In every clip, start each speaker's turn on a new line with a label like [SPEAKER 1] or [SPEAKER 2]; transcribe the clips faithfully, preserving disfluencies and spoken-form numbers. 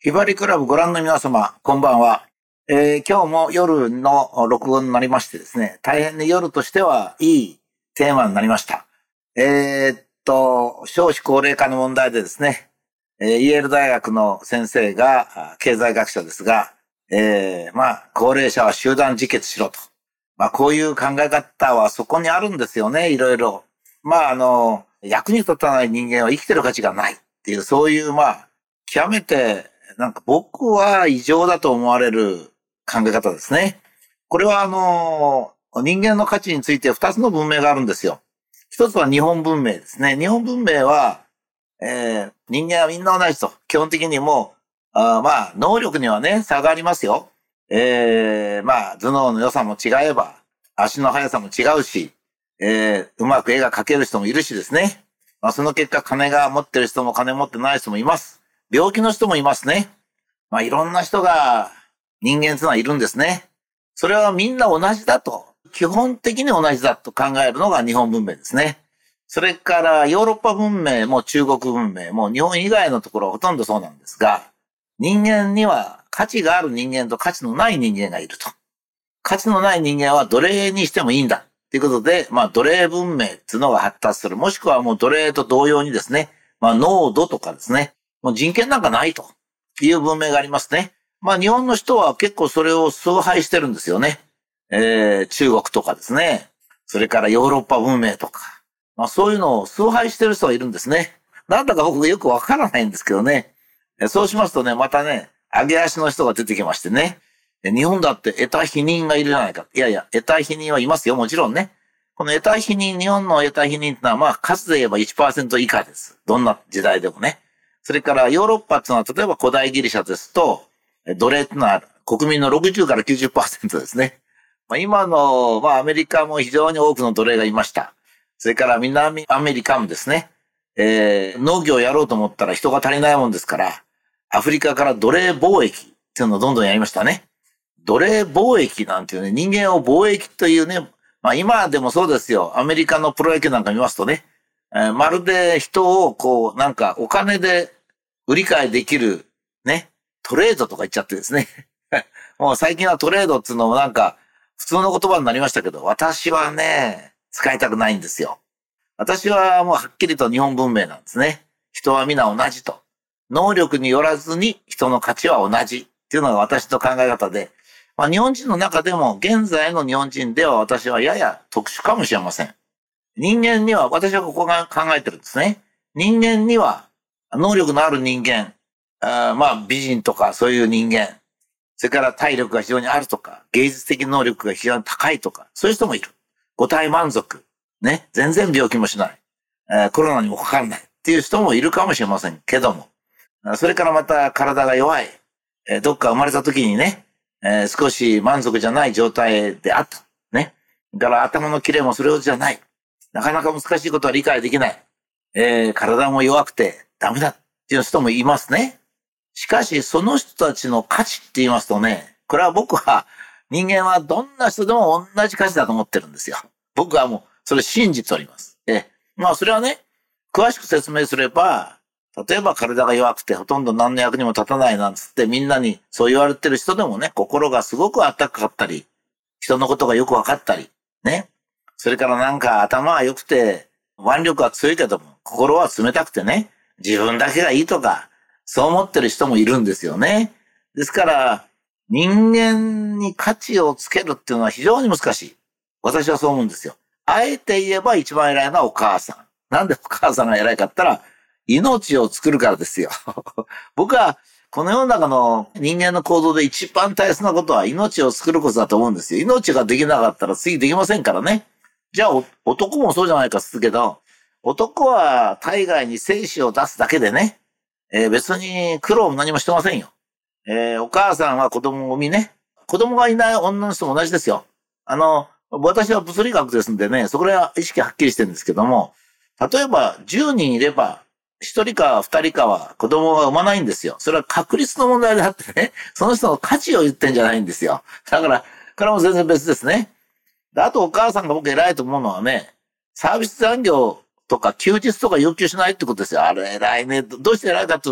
[SPEAKER 1] ひばりクラブご覧の皆様、こんばんは。えー、今日も夜の録音になりましてですね、大変に夜としてはいいテーマになりました。えー、っと、少子高齢化の問題でですね、えー、イェール大学の先生が経済学者ですが、えー、まあ、高齢者は集団自決しろと。まあ、こういう考え方はそこにあるんですよね、いろいろ。まあ、あの、役に立たない人間は生きてる価値がないっていう、そういう、まあ、極めて、なんか僕は異常だと思われる考え方ですね。これはあの、人間の価値について二つの文明があるんですよ。一つは日本文明ですね。日本文明は、えー、人間はみんな同じと。基本的にもう、あまあ、能力にはね、差がありますよ。えー、まあ、頭脳の良さも違えば、足の速さも違うし、えー、うまく絵が描ける人もいるしですね。まあ、その結果、金が持ってる人も金持ってない人もいます。病気の人もいますね。まあいろんな人が人間というのはいるんですね。それはみんな同じだと。基本的に同じだと考えるのが日本文明ですね。それからヨーロッパ文明も中国文明も日本以外のところはほとんどそうなんですが、人間には価値がある人間と価値のない人間がいると。価値のない人間は奴隷にしてもいいんだ。ということで、まあ奴隷文明っていうのが発達する。もしくはもう奴隷と同様にですね、まあ濃度とかですね、もう人権なんかないという文明がありますね。まあ日本の人は結構それを崇拝してるんですよね。えー、中国とかですね。それからヨーロッパ文明とか。まあそういうのを崇拝してる人がいるんですね。なんだか僕よくわからないんですけどね。そうしますとね、またね、上げ足の人が出てきましてね。日本だって得た否認がいるじゃないか。いやいや、得た否認はいますよ。もちろんね。この得た否認、日本の得た否認ってのはまあ数で言えば いちパーセント 以下です。どんな時代でもね。それからヨーロッパっていうのは、例えば古代ギリシャですと、奴隷っていうのは国民のろくじゅうからきゅうじゅっパーセント ですね。まあ、今の、まあアメリカも非常に多くの奴隷がいました。それから南アメリカもですね、えー、農業をやろうと思ったら人が足りないもんですから、アフリカから奴隷貿易っていうのをどんどんやりましたね。奴隷貿易なんていうね、人間を貿易というね、まあ今でもそうですよ。アメリカのプロ野球なんか見ますとね、えー、まるで人をこう、なんかお金で売り買いできるね、トレードとか言っちゃってですね。もう最近はトレードっていうのもなんか普通の言葉になりましたけど、私はね、使いたくないんですよ。私はもうはっきりと日本文明なんですね。人は皆同じと。能力によらずに人の価値は同じっていうのが私の考え方で、まあ、日本人の中でも現在の日本人では私はやや特殊かもしれません。人間には、私はここが考えてるんですね。人間には能力のある人間、あまあ美人とかそういう人間、それから体力が非常にあるとか、芸術的能力が非常に高いとか、そういう人もいる。五体満足。ね。全然病気もしない。えー、コロナにもかからないっていう人もいるかもしれませんけども。それからまた体が弱い。えー、どっか生まれた時にね、えー、少し満足じゃない状態であった。ね。だから頭のキレもそれほどじゃない。なかなか難しいことは理解できない。えー、体も弱くてダメだっていう人もいますね。しかし、その人たちの価値って言いますとね、これは僕は人間はどんな人でも同じ価値だと思ってるんですよ。僕はもうそれ信じております。えまあそれはね、詳しく説明すれば、例えば体が弱くてほとんど何の役にも立たないなんつってみんなにそう言われてる人でもね、心がすごく温かかったり、人のことがよくわかったり、ね。それからなんか頭は良くて腕力は強いけども、心は冷たくてね、自分だけがいいとか、そう思ってる人もいるんですよね。ですから、人間に価値をつけるっていうのは非常に難しい。私はそう思うんですよ。あえて言えば一番偉いのはお母さん。なんでお母さんが偉いかって言ったら、命を作るからですよ。僕はこの世の中の人間の行動で一番大切なことは命を作ることだと思うんですよ。命ができなかったら次できませんからね。じゃあ男もそうじゃないかっつうけど、男は体外に精子を出すだけでね、えー、別に苦労も何もしてませんよ。えー、お母さんは子供を産みね、子供がいない女の人も同じですよ。あの、私は物理学ですんでね、そこら意識はっきりしてるんですけども、例えばじゅうにんいれば、ひとりかふたりかは子供が産まないんですよ。それは確率の問題であってね、その人の価値を言ってんじゃないんですよ。だから、これも全然別ですね。であとお母さんが僕偉いと思うのはね、サービス残業とか休日とか要求しないってことですよ。あれ偉いね。どうして偉いかというと、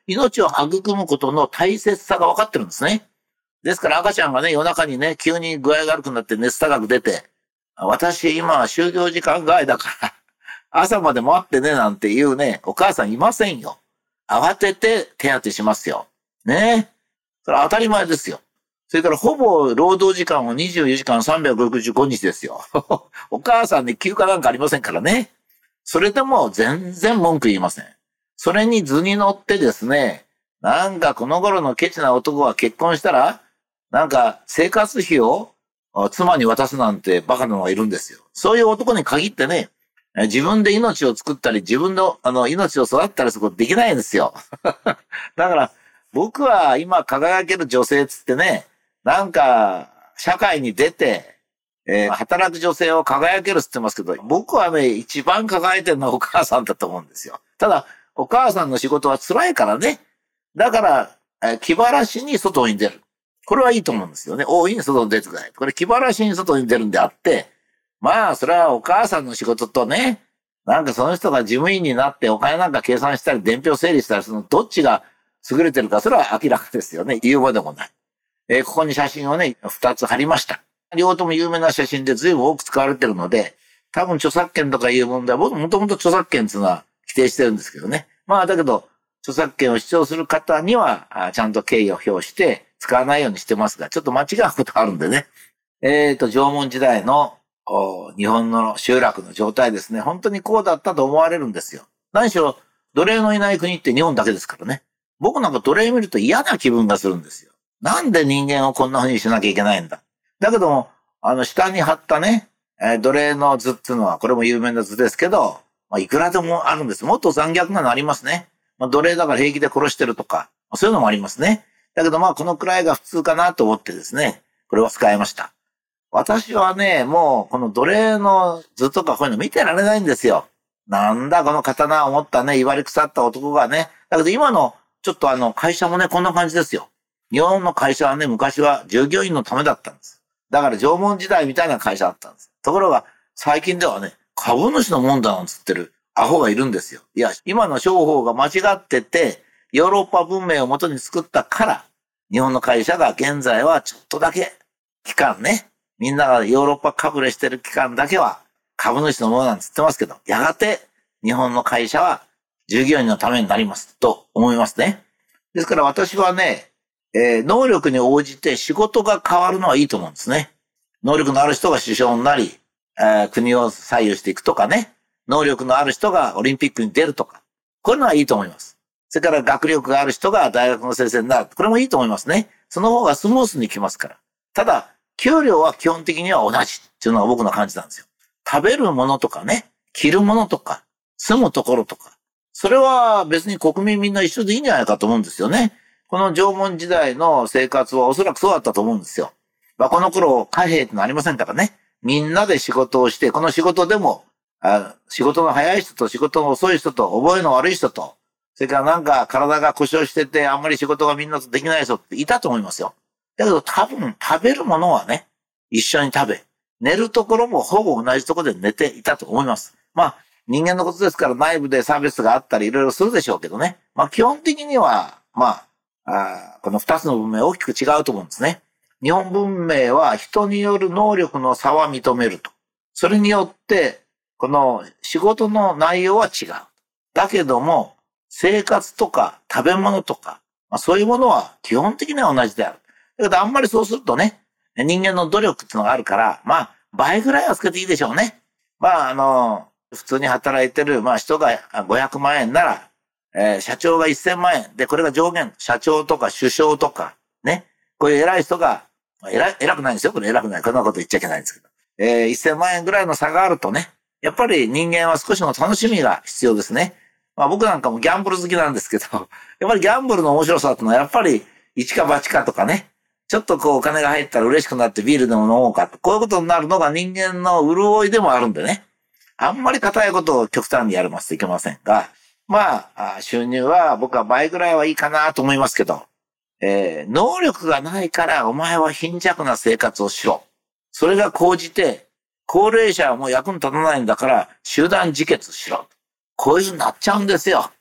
[SPEAKER 1] 命を育むことの大切さが分かってるんですね。ですから赤ちゃんがね、夜中にね、急に具合が悪くなって熱高く出て、私今は就業時間外だから、朝まで待ってねなんていうね、お母さんいませんよ。慌てて手当てしますよ。ね。それは当たり前ですよ。それからほぼ労働時間はにじゅうよじかんさんびゃくろくじゅうごにちですよ。お母さんに休暇なんかありませんからね。それでも全然文句言いません。それに図に乗ってですね、なんかこの頃のケチな男は結婚したら、なんか生活費を妻に渡すなんてバカなのがいるんですよ。そういう男に限ってね、自分で命を作ったり、自分のあの命を育ったりすることできないんですよ。だから僕は今輝ける女性つってね、なんか社会に出て、えー、働く女性を輝けるって言ってますけど、僕はね、一番輝いてるのはお母さんだと思うんですよ。ただ、お母さんの仕事は辛いからね。だから、えー、気晴らしに外に出る。これはいいと思うんですよね。大いに外に出てください。これ気晴らしに外に出るんであって、まあ、それはお母さんの仕事とね、なんかその人が事務員になってお金なんか計算したり、伝票整理したりするの、どっちが優れてるか、それは明らかですよね。言うまでもない。えー、ここに写真をね、二つ貼りました。両方とも有名な写真で随分多く使われてるので、多分著作権とかいう問題は、僕もともと著作権っていうのは否定してるんですけどね。まあだけど、著作権を主張する方には、ちゃんと敬意を表して使わないようにしてますが、ちょっと間違うことあるんでね。えっと、縄文時代の日本の集落の状態ですね。本当にこうだったと思われるんですよ。何しろ、奴隷のいない国って日本だけですからね。僕なんか奴隷見ると嫌な気分がするんですよ。なんで人間をこんな風にしなきゃいけないんだ。だけども、あの、下に貼ったね、えー、奴隷の図っていうのは、これも有名な図ですけど、まあ、いくらでもあるんです。もっと残虐なのありますね。まあ、奴隷だから平気で殺してるとか、そういうのもありますね。だけどまあ、このくらいが普通かなと思ってですね、これを使いました。私はね、もう、この奴隷の図とかこういうの見てられないんですよ。なんだ、この刀を持ったね、威張り腐った男がね。だけど今の、ちょっとあの、会社もね、こんな感じですよ。日本の会社はね、昔は従業員のためだったんです。だから縄文時代みたいな会社だったんです。ところが、最近ではね、株主のもんだなんつってるアホがいるんですよ。いや、今の商法が間違ってて、ヨーロッパ文明を元に作ったから、日本の会社が現在はちょっとだけ、期間ね、みんながヨーロッパかぶれしてる期間だけは株主のものなんつってますけど、やがて日本の会社は従業員のためになりますと思いますね。ですから私はね、えー、能力に応じて仕事が変わるのはいいと思うんですね。能力のある人が首相になり、えー、国を左右していくとかね。能力のある人がオリンピックに出るとか。こういうのはいいと思います。それから学力がある人が大学の先生になる。これもいいと思いますね。その方がスムースにいきますから。ただ、給料は基本的には同じっていうのが僕の感じなんですよ。食べるものとかね、着るものとか、住むところとか。それは別に国民みんな一緒でいいんじゃないかと思うんですよね。この縄文時代の生活はおそらくそうだったと思うんですよ。まあ、この頃貨幣ってのありませんからね。みんなで仕事をして、この仕事でも、あ仕事の早い人と仕事の遅い人と覚えの悪い人と、それからなんか体が故障しててあんまり仕事がみんなとできない人っていたと思いますよ。だけど多分食べるものはね、一緒に食べ、寝るところもほぼ同じところで寝ていたと思います。まあ人間のことですから内部で差別があったりいろいろするでしょうけどね。まあ基本的には、まあ、あこの二つの文明は大きく違うと思うんですね。日本文明は人による能力の差は認めると。それによって、この仕事の内容は違う。だけども、生活とか食べ物とか、まあ、そういうものは基本的には同じである。だけどあんまりそうするとね、人間の努力っていうのがあるから、まあ、倍ぐらいはつけていいでしょうね。まあ、あの、普通に働いてる、まあ人がごひゃくまんえんなら、えー、社長がせんまんえん。で、これが上限。社長とか首相とか、ね。こういう偉い人が、偉い、偉くないんですよ。これ偉くない。こんなこと言っちゃいけないんですけど。えー、せんまんえんぐらいの差があるとね、やっぱり人間は少しの楽しみが必要ですね。まあ僕なんかもギャンブル好きなんですけど、やっぱりギャンブルの面白さってのはやっぱり一か八かとかね、ちょっとこうお金が入ったら嬉しくなってビールでも飲もうかと。こういうことになるのが人間の潤いでもあるんでね。あんまり硬いことを極端にやりますといけませんが、まあ、収入は僕は倍ぐらいはいいかなと思いますけど、えー、能力がないからお前は貧弱な生活をしろ。それが高じて、高齢者はもう役に立たないんだから集団自決しろ。こういう風になっちゃうんですよ。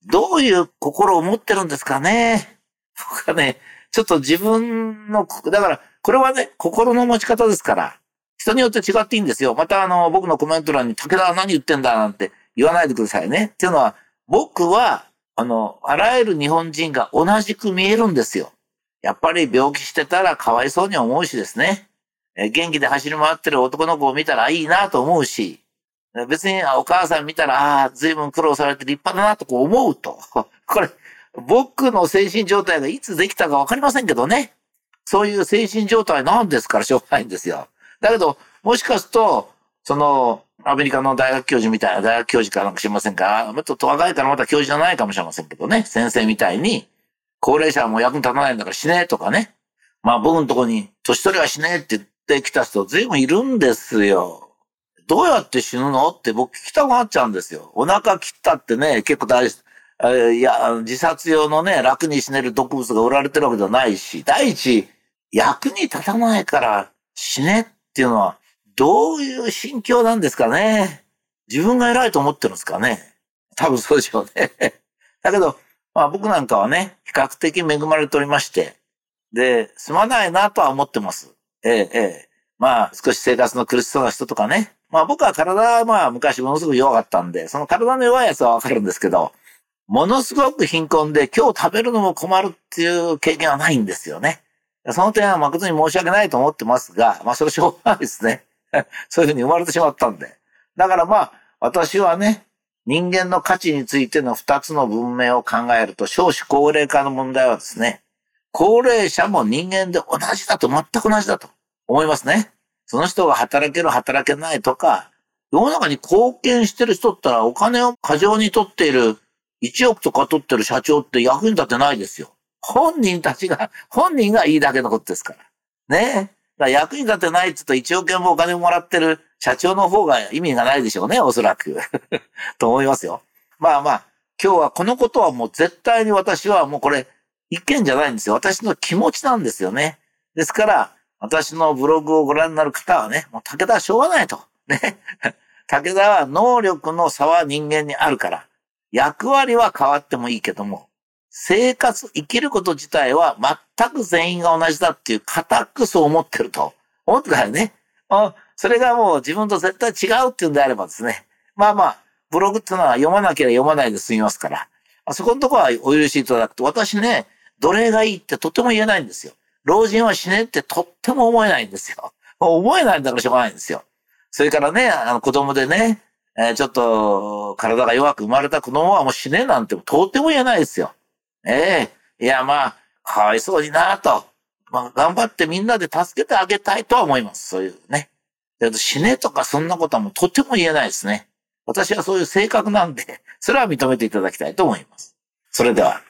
[SPEAKER 1] どういう心を持ってるんですかね。僕はね、ちょっと自分の、だから、これはね、心の持ち方ですから、人によって違っていいんですよ。またあの、僕のコメント欄に武田は何言ってんだなんて言わないでくださいね。っていうのは、僕は、あの、あらゆる日本人が同じく見えるんですよ。やっぱり病気してたらかわいそうに思うしですね。え元気で走り回ってる男の子を見たらいいなと思うし、別にお母さん見たら、ああ、随分苦労されて立派だなとこう思うと。これ、僕の精神状態がいつできたかわかりませんけどね。そういう精神状態なんですからしょうがないんですよ。だけど、もしかすると、その、アメリカの大学教授みたいな、大学教授かなんか知りませんか？もっと若いからまた教授じゃないかもしれませんけどね。先生みたいに、高齢者はもう役に立たないんだから死ねとかね。まあ僕のところに、年取りは死ねって言ってきた人随分いるんですよ。どうやって死ぬのって僕聞きたくなっちゃうんですよ。お腹切ったってね、結構大事。いや、自殺用のね、楽に死ねる毒物が売られてるわけじゃないし、第一、役に立たないから死ねっていうのは、どういう心境なんですかね。自分が偉いと思ってるんですかね。多分そうでしょうね。だけど、まあ僕なんかはね、比較的恵まれておりまして、で、すまないなとは思ってます。ええ、ええ。まあ少し生活の苦しそうな人とかね。まあ僕は体はまあ昔ものすごく弱かったんで、その体の弱いやつはわかるんですけど、ものすごく貧困で今日食べるのも困るっていう経験はないんですよね。その点は誠に申し訳ないと思ってますが、まあそれしょうがないですね。そういうふうに生まれてしまったんで。だからまあ、私はね、人間の価値についての二つの文明を考えると、少子高齢化の問題はですね、高齢者も人間で同じだと、全く同じだと思いますね。その人が働ける、働けないとか、世の中に貢献してる人ったらお金を過剰に取っている、いちおくとか取ってる社長って役に立ってないですよ。本人たちが、本人がいいだけのことですから。ねえ。だから役に立てないって言うといちおくえんもお金もらってる社長の方が意味がないでしょうね、おそらく。と思いますよ。まあまあ、今日はこのことはもう絶対に私はもうこれ、意見じゃないんですよ。私の気持ちなんですよね。ですから、私のブログをご覧になる方はね、もう武田はしょうがないと。ね。武田は能力の差は人間にあるから、役割は変わってもいいけども、生活、生きること自体は全く全員が同じだっていう固くそう思ってると。思ってからね。それがもう自分と絶対違うっていうんであればですね。まあまあ、ブログっていうのは読まなければ読まないで済みますから。そこのところはお許しいただくと、私ね、奴隷がいいってとても言えないんですよ。老人は死ねってとっても思えないんですよ。思えないんだからしょうがないんですよ。それからね、あの子供でね、えー、ちょっと体が弱く生まれた子供はもう死ねなんてとっても言えないですよ。ええー、いやまあ、かわいそうになと。まあ、頑張ってみんなで助けてあげたいとは思います。そういうね。死ねとかそんなことはもうとても言えないですね。私はそういう性格なんで、それは認めていただきたいと思います。それでは。